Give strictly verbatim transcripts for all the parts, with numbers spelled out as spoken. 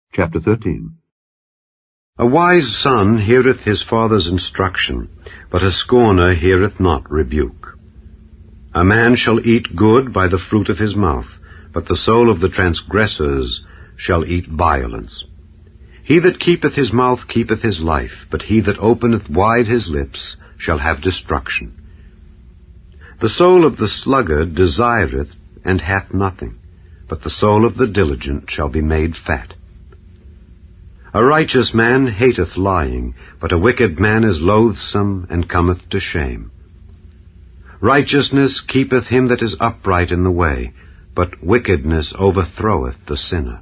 Chapter thirteen. A wise son heareth his father's instruction, but a scorner heareth not rebuke. A man shall eat good by the fruit of his mouth, but the soul of the transgressors shall eat violence. He that keepeth his mouth keepeth his life, but he that openeth wide his lips shall have destruction. The soul of the sluggard desireth, and hath nothing, but the soul of the diligent shall be made fat. A righteous man hateth lying, but a wicked man is loathsome, and cometh to shame. Righteousness keepeth him that is upright in the way, but wickedness overthroweth the sinner.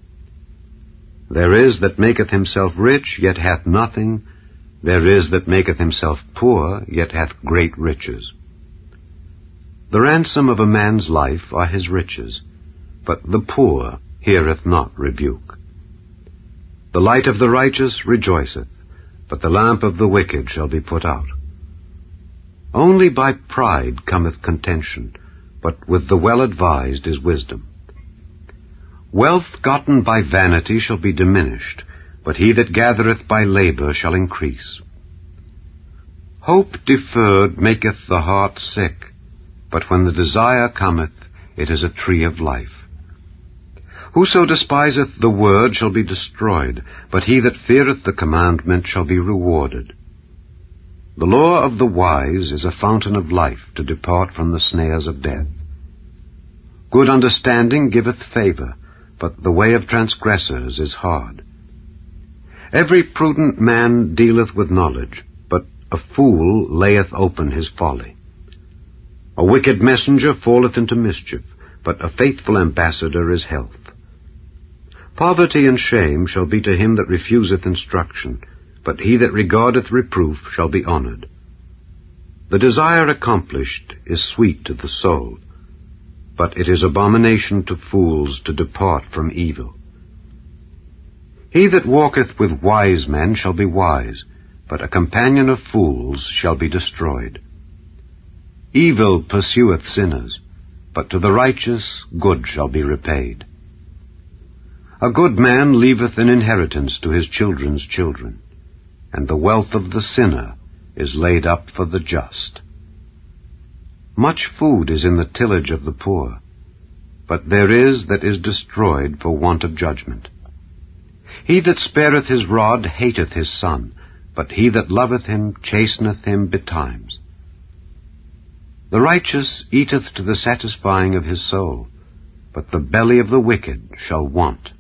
There is that maketh himself rich, yet hath nothing. There is that maketh himself poor, yet hath great riches. The ransom of a man's life are his riches, but the poor heareth not rebuke. The light of the righteous rejoiceth, but the lamp of the wicked shall be put out. Only by pride cometh contention, but with the well-advised is wisdom. Wealth gotten by vanity shall be diminished, but he that gathereth by labor shall increase. Hope deferred maketh the heart sick, but when the desire cometh, it is a tree of life. Whoso despiseth the word shall be destroyed, but he that feareth the commandment shall be rewarded. The law of the wise is a fountain of life, to depart from the snares of death. Good understanding giveth favor, but the way of transgressors is hard. Every prudent man dealeth with knowledge, but a fool layeth open his folly. A wicked messenger falleth into mischief, but a faithful ambassador is health. Poverty and shame shall be to him that refuseth instruction, but he that regardeth reproof shall be honored. The desire accomplished is sweet to the soul, but it is abomination to fools to depart from evil. He that walketh with wise men shall be wise, but a companion of fools shall be destroyed. Evil pursueth sinners, but to the righteous good shall be repaid. A good man leaveth an inheritance to his children's children, and the wealth of the sinner is laid up for the just. Much food is in the tillage of the poor, but there is that is destroyed for want of judgment. He that spareth his rod hateth his son, but he that loveth him chasteneth him betimes. The righteous eateth to the satisfying of his soul, but the belly of the wicked shall want.